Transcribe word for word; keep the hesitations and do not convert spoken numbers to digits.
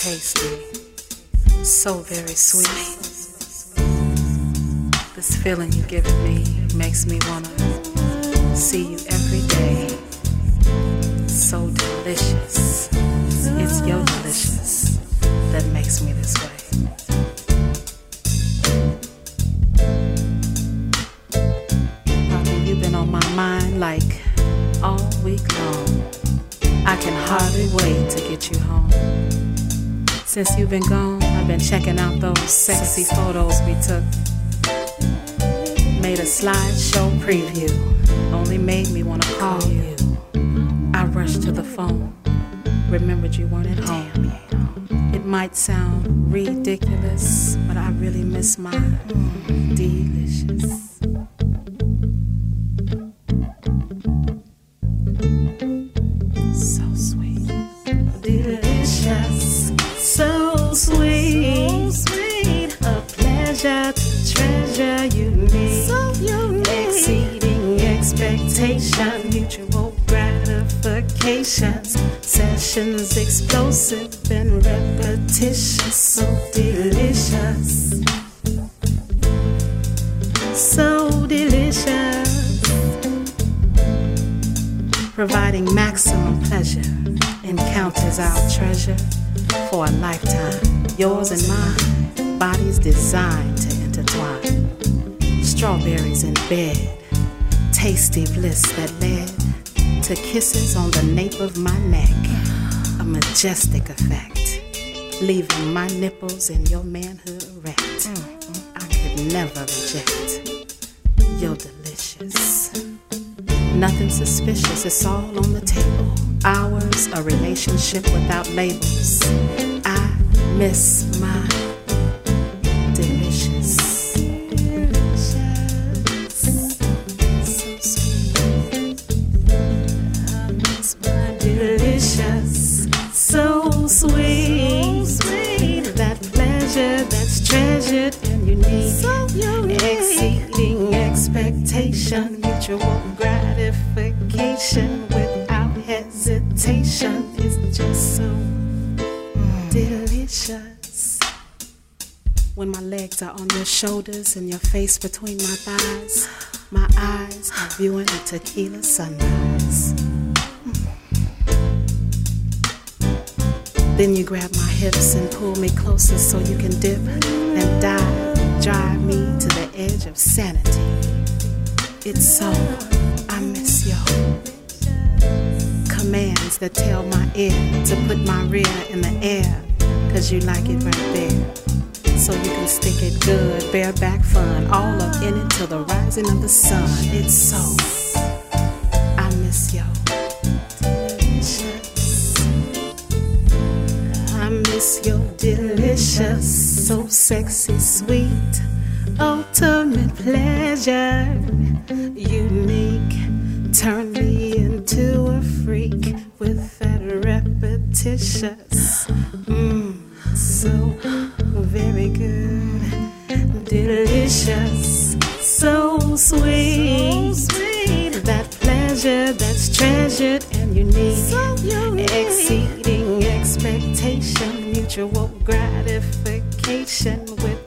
tasty, so very sweet. This feeling you've given me makes me wanna see you every day. So delicious. It's your delicious that makes me this way. Probably you've been on my mind like all week long. I can hardly wait to get you home. Since you've been gone, I've been checking out those sexy photos we took. Made a slideshow preview, only made me wanna call you. I rushed to the phone, remembered you weren't at home. It might sound ridiculous, but I really miss my delicious. So sweet, delicious, so sweet, so sweet. A pleasure to treasure, unique, so unique. Exceeding expectation, mutual gratifications, sessions explosive and repetitious, so delicious, so delicious. Providing maximum pleasure, encounters our treasure for a lifetime. Yours and mine, bodies designed to intertwine. Strawberries in bed, tasty bliss that led to kisses on the nape of my neck. A majestic effect, leaving my nipples in your manhood erect. I could never reject. You're delicious. Nothing suspicious, it's all on the table. Ours, a relationship without labels. I miss my delicious. So sweet, so sweet, that pleasure that's treasured and unique, so unique. Exceeding expectation, mutual gratification without hesitation is just so mm. delicious. When my legs are on your shoulders and your face between my thighs, my eyes are viewing a tequila sunrise. Then you grab my hips and pull me closer so you can dip and dive, drive me to the edge of sanity. It's so, I miss your commands that tell my ear to put my rear in the air, cause you like it right there. So you can stick it good, bareback fun, all up in it till the rising of the sun. It's so, I miss your miss your delicious, so sexy, sweet, ultimate pleasure, unique. Turn me into a freak with that repetitious, mmm, so very good, delicious, so sweet, so sweet. That pleasure that's treasured and unique, so unique. Exceeding expectation, mutual gratification with